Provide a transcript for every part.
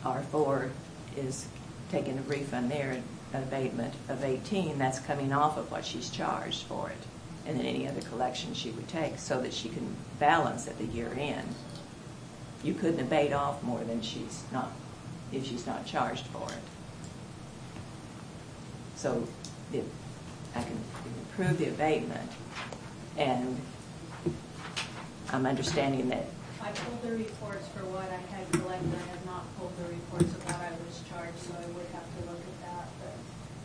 R4 is taking a refund there, an abatement of $18, that's coming off of what she's charged for it, and then any other collection she would take so that she can balance at the year end. You couldn't abate off more than she's not, if she's not charged for it. So if I can approve the abatement, and I'm understanding that I pulled the reports for what I had collected. I have not pulled the reports of what I was charged, so I would have to look at that, but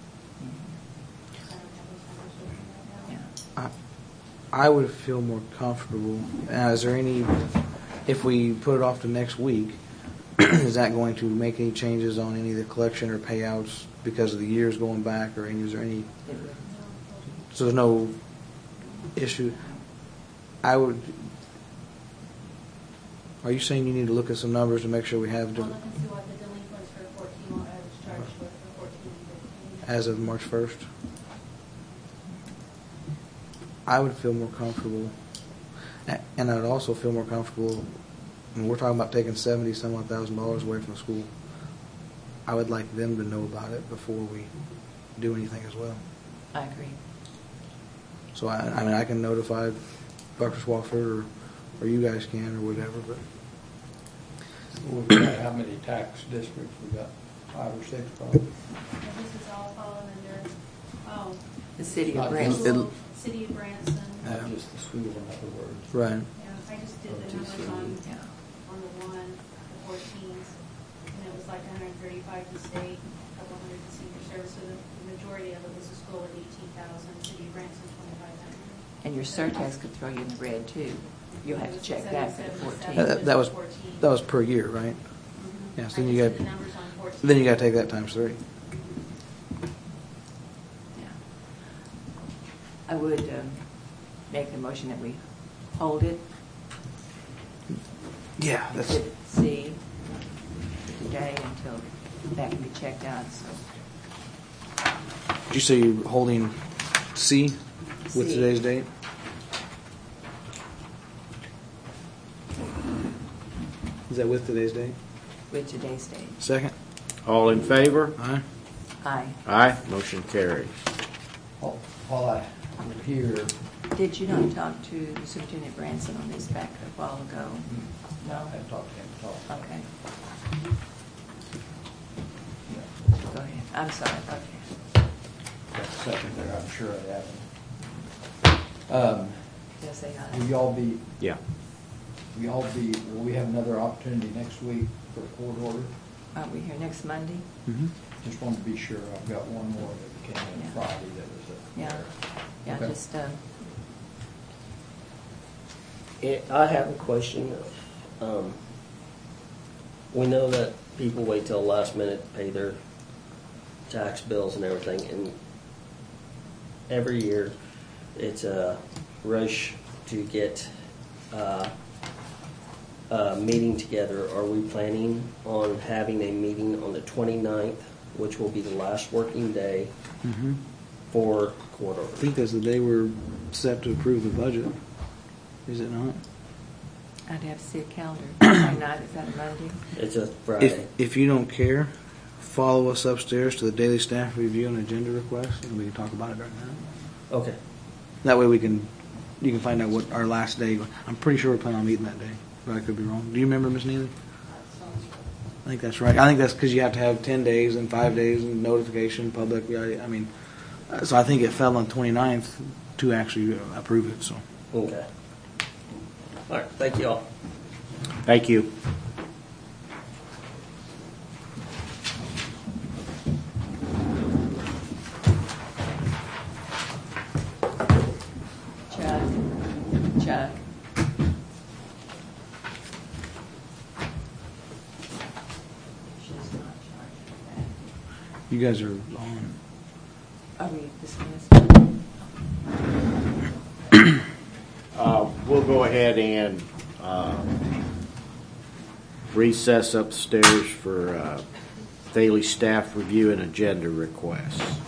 I don't have those numbers with me right now. yeah. I would feel more comfortable. Is there any, if we put it off to next week, is that going to make any changes on any of the collection or payouts because of the years going back, or is there any? So there's no issue. I would. Are you saying you need to look at some numbers to make sure we have? I'll look and see what the delinquents for 14, what I was charged with for 14 and 15. As of March 1st? I would feel more comfortable, and I would also feel more comfortable, when we're talking about taking $70,000 away from the school, I would like them to know about it before we do anything as well. I agree. So I mean, I can notify Dr. Swafford, or you guys can, or whatever, but. We've got how many tax districts? We got 5 or 6 probably. And this is all falling under The city of Not Branson. school, City of Branson. Not just the school, in other words. Right. Yeah, I just did the numbers on the 14s, and it was like 135 to state, a couple hundred to senior service. So the majority of it was a school at 18,000, City of Branson 2,500. And your surtax could throw you in the red too. You'll have to check that for the 14. That was per year, right? Mm-hmm. Yeah. So then you got. The numbers on 14. Then you got to take that times 3. Yeah. I would make the motion that we hold it. Yeah. That's. Exhibit C today until that can be checked out. So. Did you say you're holding C with C. today's date? Is that with today's date? With today's date. Second? All in favor? Aye. Aye. Aye. Motion carries. While I'm here, Did you not talk to Superintendent Branson on this back a while ago? I had talked to him. Okay. Go ahead. I'm sorry. Okay. Got a second there, I'm sure I haven't. Yes, they Will y'all be, Yeah. will we have another opportunity next week for a court order? Aren't we here next Monday? Mm-hmm. Just wanted to be sure. I've got one more that came in Yeah. Friday that was a. Yeah. Yeah, Okay. just, I have a question. We know that people wait till the last minute to pay their tax bills and everything, and every year it's a rush to get a meeting together. Are we planning on having a meeting on the 29th, which will be the last working day Mm-hmm. for court order? I think that's the day we're set to approve the budget. Is it not? I'd have to see a calendar. Night, is that a Monday? It's a Friday. If you don't care, follow us upstairs to the daily staff review and agenda request, and we can talk about it during that. Okay. That way you can find out what our last day. I'm pretty sure we're planning on meeting that day, but I could be wrong. Do you remember, Ms. Neely? I think that's right. I think that's because you have to have 10 days and 5 days and notification, public. I mean, so I think it fell on 29th to actually approve it. So. Okay. All right. Thank you all. Thank you. Chuck. She's not charged for that. You guys are on. Are we dismissed? We'll go ahead and recess upstairs for daily staff review and agenda requests.